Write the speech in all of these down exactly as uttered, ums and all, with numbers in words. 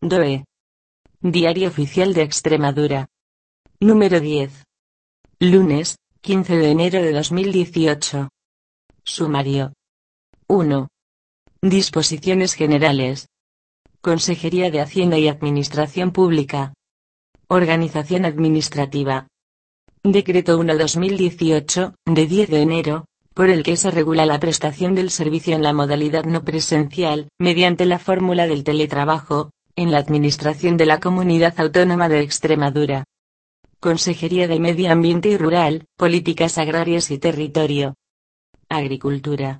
D O E. Diario Oficial de Extremadura. Número diez. Lunes, quince de enero de dos mil dieciocho. Sumario. uno. Disposiciones generales. Consejería de Hacienda y Administración Pública. Organización administrativa. Decreto uno barra dos mil dieciocho, de diez de enero, por el que se regula la prestación del servicio en la modalidad no presencial, mediante la fórmula del teletrabajo, en la Administración de la Comunidad Autónoma de Extremadura. Consejería de Medio Ambiente y Rural, Políticas Agrarias y Territorio. Agricultura.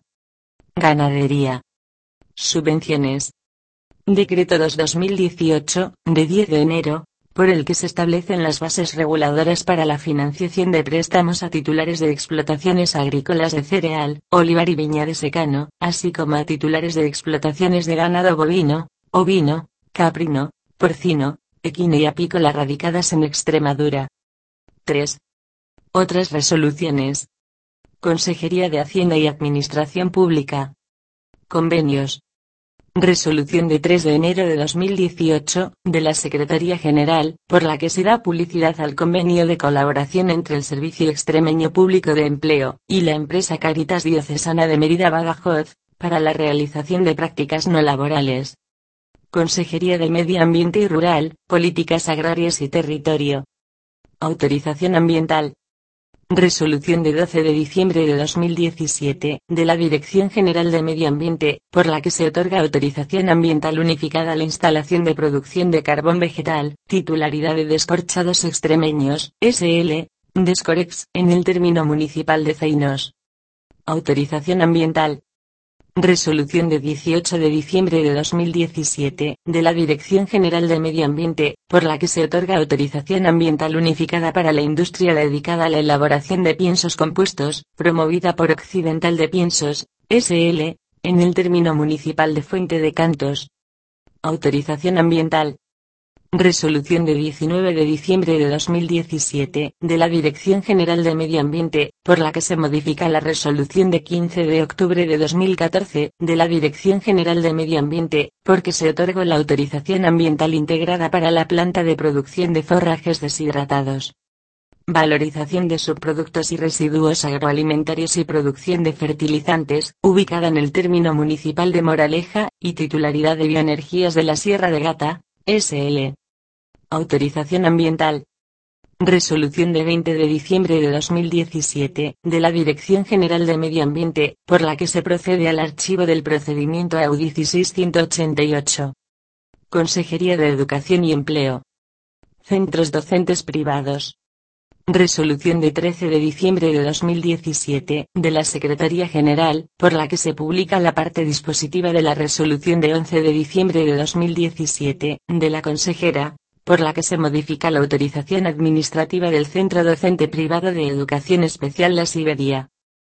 Ganadería. Subvenciones. Decreto dos barra dos mil dieciocho, de diez de enero, por el que se establecen las bases reguladoras para la financiación de préstamos a titulares de explotaciones agrícolas de cereal, olivar y viña de secano, así como a titulares de explotaciones de ganado bovino, ovino, caprino, porcino, equino y apícola radicadas en Extremadura. tres. Otras resoluciones. Consejería de Hacienda y Administración Pública. Convenios. Resolución de tres de enero de dos mil dieciocho, de la Secretaría General, por la que se da publicidad al convenio de colaboración entre el Servicio Extremeño Público de Empleo, y la empresa Cáritas Diocesana de Mérida Badajoz, para la realización de prácticas no laborales. Consejería de Medio Ambiente y Rural, Políticas Agrarias y Territorio. Autorización ambiental. Resolución de doce de diciembre de dos mil diecisiete, de la Dirección General de Medio Ambiente, por la que se otorga autorización ambiental unificada a la instalación de producción de carbón vegetal, titularidad de Descorchados Extremeños, S L, Descorex, en el término municipal de Zeinos. Autorización ambiental. Resolución de dieciocho de diciembre de dos mil diecisiete, de la Dirección General de Medio Ambiente, por la que se otorga autorización ambiental unificada para la industria dedicada a la elaboración de piensos compuestos, promovida por Occidental de Piensos, S L, en el término municipal de Fuente de Cantos. Autorización ambiental. Resolución de diecinueve de diciembre de dos mil diecisiete, de la Dirección General de Medio Ambiente, por la que se modifica la resolución de quince de octubre de dos mil catorce, de la Dirección General de Medio Ambiente, porque se otorgó la autorización ambiental integrada para la planta de producción de forrajes deshidratados. Valorización de subproductos y residuos agroalimentarios y producción de fertilizantes, ubicada en el término municipal de Moraleja, y titularidad de Bioenergías de la Sierra de Gata, S L. Autorización ambiental. Resolución de veinte de diciembre de dos mil diecisiete, de la Dirección General de Medio Ambiente, por la que se procede al archivo del procedimiento A U dieciséis ciento ochenta y ocho. Consejería de Educación y Empleo. Centros docentes privados. Resolución de trece de diciembre de dos mil diecisiete, de la Secretaría General, por la que se publica la parte dispositiva de la resolución de once de diciembre de dos mil diecisiete, de la consejera, por la que se modifica la autorización administrativa del Centro Docente Privado de Educación Especial La Siberia.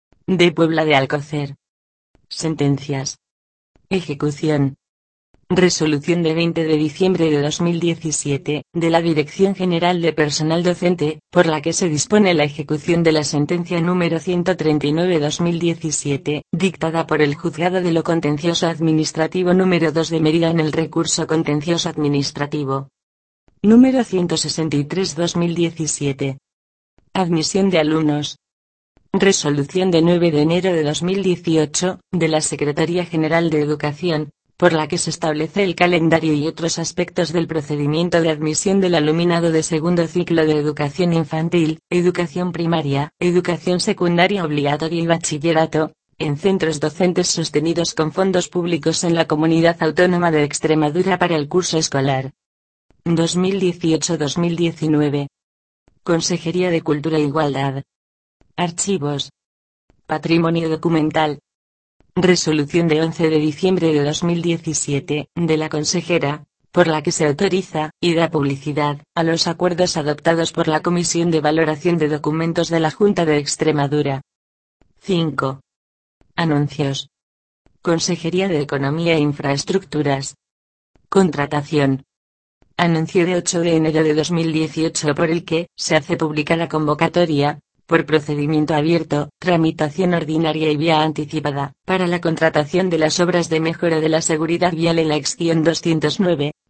De Puebla de Alcocer. Sentencias. Ejecución. Resolución de veinte de diciembre de dos mil diecisiete, de la Dirección General de Personal Docente, por la que se dispone la ejecución de la sentencia número ciento treinta y nueve barra dos mil diecisiete, dictada por el Juzgado de lo Contencioso Administrativo número dos de Mérida en el recurso contencioso administrativo número ciento sesenta y tres barra dos mil diecisiete. Admisión de alumnos. Resolución de nueve de enero de dos mil dieciocho, de la Secretaría General de Educación, por la que se establece el calendario y otros aspectos del procedimiento de admisión del alumnado de segundo ciclo de educación infantil, educación primaria, educación secundaria obligatoria y bachillerato, en centros docentes sostenidos con fondos públicos en la Comunidad Autónoma de Extremadura para el curso escolar dos mil dieciocho dos mil diecinueve. Consejería de Cultura e Igualdad. Archivos. Patrimonio documental. Resolución de once de diciembre de dos mil diecisiete, de la consejera, por la que se autoriza, y da publicidad, a los acuerdos adoptados por la Comisión de Valoración de Documentos de la Junta de Extremadura. cinco. Anuncios. Consejería de Economía e Infraestructuras. Contratación. Anuncio de ocho de enero de dos mil dieciocho por el que se hace pública la convocatoria, por procedimiento abierto, tramitación ordinaria y vía anticipada, para la contratación de las obras de mejora de la seguridad vial en la ex doscientos nueve,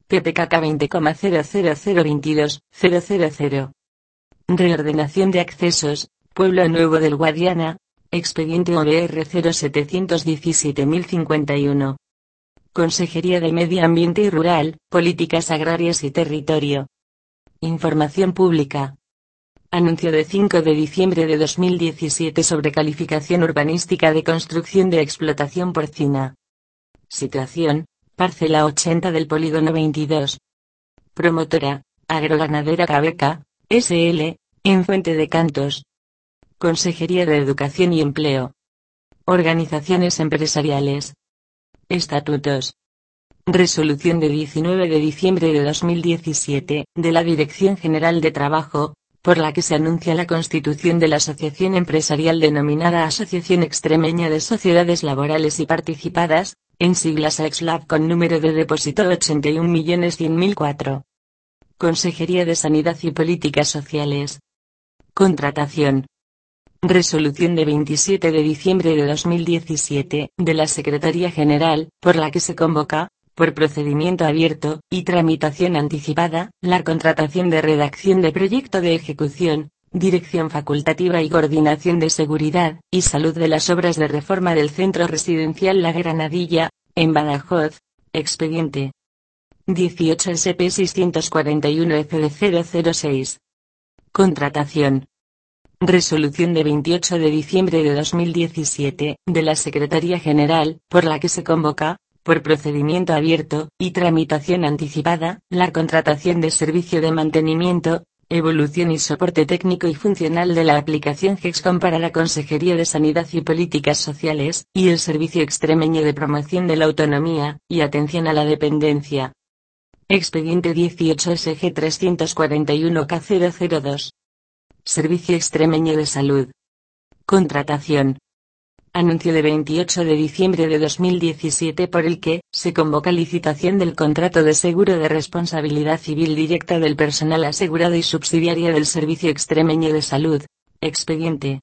P P K K veinte coma cero cero cero veintidós cero cero cero. Reordenación de accesos, Pueblo Nuevo del Guadiana, expediente O B R cero setecientos diecisiete mil cincuenta y uno. Consejería de Medio Ambiente y Rural, Políticas Agrarias y Territorio. Información pública. Anuncio de cinco de diciembre de dos mil diecisiete sobre calificación urbanística de construcción de explotación porcina. Situación, parcela ochenta del polígono veintidós. Promotora, Agroganadera Cabeca, S L, en Fuente de Cantos. Consejería de Educación y Empleo. Organizaciones empresariales. Estatutos. Resolución de diecinueve de diciembre de dos mil diecisiete, de la Dirección General de Trabajo, por la que se anuncia la constitución de la asociación empresarial denominada Asociación Extremeña de Sociedades Laborales y Participadas, en siglas A X L A B con número de depósito ochenta y un millones cien mil cuatro. Consejería de Sanidad y Políticas Sociales. Contratación. Resolución de veintisiete de diciembre de dos mil diecisiete, de la Secretaría General, por la que se convoca, por procedimiento abierto, y tramitación anticipada, la contratación de redacción de proyecto de ejecución, dirección facultativa y coordinación de seguridad y salud de las obras de reforma del Centro Residencial La Granadilla, en Badajoz, expediente dieciocho S P seiscientos cuarenta y uno F D cero cero seis. Contratación. Resolución de veintiocho de diciembre de dos mil diecisiete, de la Secretaría General, por la que se convoca, por procedimiento abierto, y tramitación anticipada, la contratación de servicio de mantenimiento, evolución y soporte técnico y funcional de la aplicación GEXCOM para la Consejería de Sanidad y Políticas Sociales, y el Servicio Extremeño de Promoción de la Autonomía, y Atención a la Dependencia. Expediente dieciocho S G trescientos cuarenta y uno K cero cero dos. Servicio Extremeño de Salud. Contratación. Anuncio de veintiocho de diciembre de dos mil diecisiete por el que se convoca licitación del contrato de seguro de responsabilidad civil directa del personal asegurado y subsidiaria del Servicio Extremeño de Salud. Expediente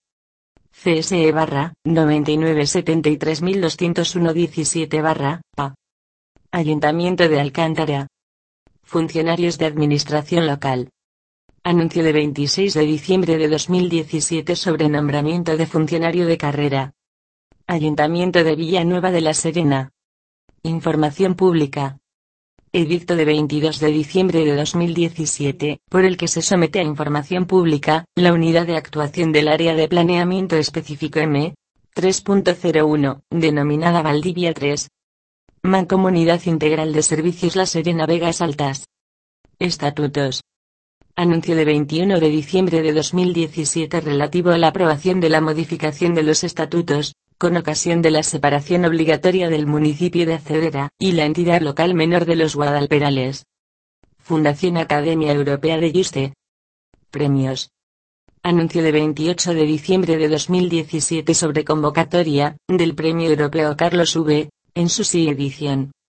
C S E barra noventa y nueve setenta y tres mil doscientos uno diecisiete barra A. Ayuntamiento de Alcántara. Funcionarios de Administración Local. Anuncio de veintiséis de diciembre de dos mil diecisiete sobre nombramiento de funcionario de carrera. Ayuntamiento de Villanueva de la Serena. Información pública. Edicto de veintidós de diciembre de dos mil diecisiete, por el que se somete a información pública, la Unidad de Actuación del Área de Planeamiento Específico M. tres punto cero uno, denominada Valdivia tres. Mancomunidad Integral de Servicios La Serena Vegas Altas. Estatutos. Anuncio de veintiuno de diciembre de dos mil diecisiete relativo a la aprobación de la modificación de los estatutos, con ocasión de la separación obligatoria del municipio de Acedera, y la entidad local menor de los Guadalperales. Fundación Academia Europea de Juste. Premios. Anuncio de veintiocho de diciembre de dos mil diecisiete sobre convocatoria, del Premio Europeo Carlos V, en su sí edición.